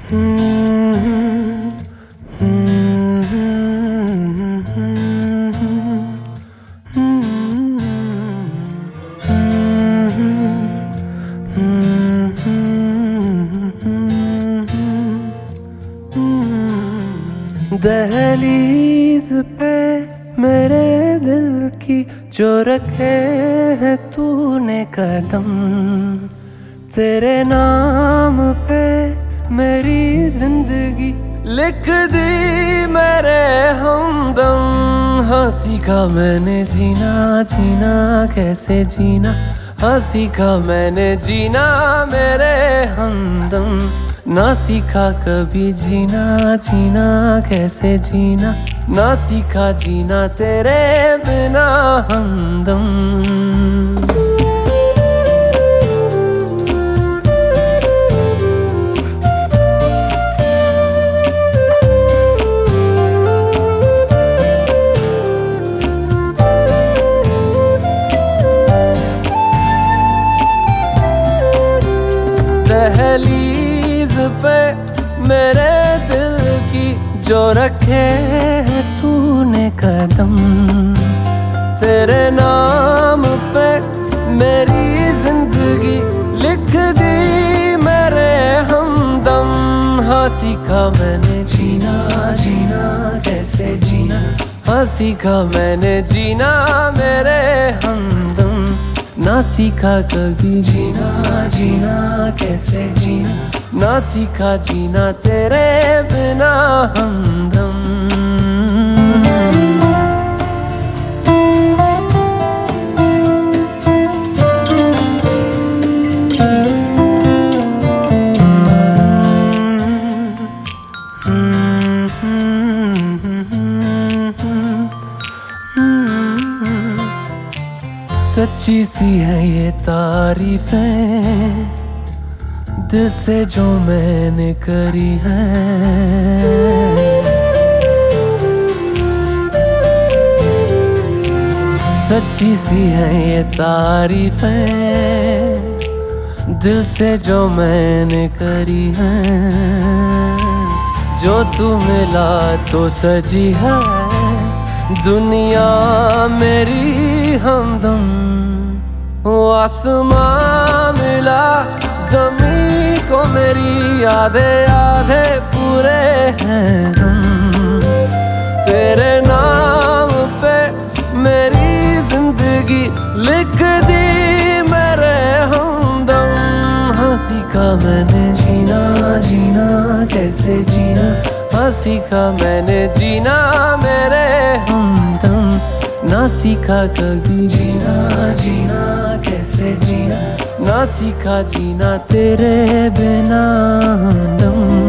दहलीज पे मेरे दिल की जो रखे है तूने कदम, तेरे नाम पे मेरी जिंदगी लिख दी मेरे हमदम। हाँ सीखा मैंने जीना, जीना कैसे जीना, हाँ सीखा मैंने जीना मेरे हमदम। ना सीखा कभी जीना, जीना कैसे जीना, ना सीखा जीना तेरे बिना हमदम। दहलीज पे मेरे दिल की जो रखे है तूने कदम, तेरे नाम पे मेरी जिंदगी लिख दी मेरे हमदम। हाँ सीखा मैंने जीना, जीना कैसे जीना, हाँ सीखा मैंने जीना मेरे हमदम। ना सीखा कभी जीना, जीना कैसे जीना, ना सीखा जीना तेरे बिना हमदम। सच्ची सी है ये तारीफें दिल से जो मैंने करी है, सच्ची सी है ये तारीफें दिल से जो मैंने करी है। जो तू मिला तो सजी है दुनिया मेरी हमदम। वो आसमां मिला ज़मीं को मेरी आधे आधे पूरे हैं हम। तेरे नाम पे मेरी जिंदगी लिख दी मेरे हमदम। हाँ सीखा मैंने जीना, जीना कैसे जीना, हाँ सीखा मैंने जीना मेरे हमदम। ना सीखा कभी जीना, जीना कैसे जीना, ना सीखा जीना तेरे बिना हमदम।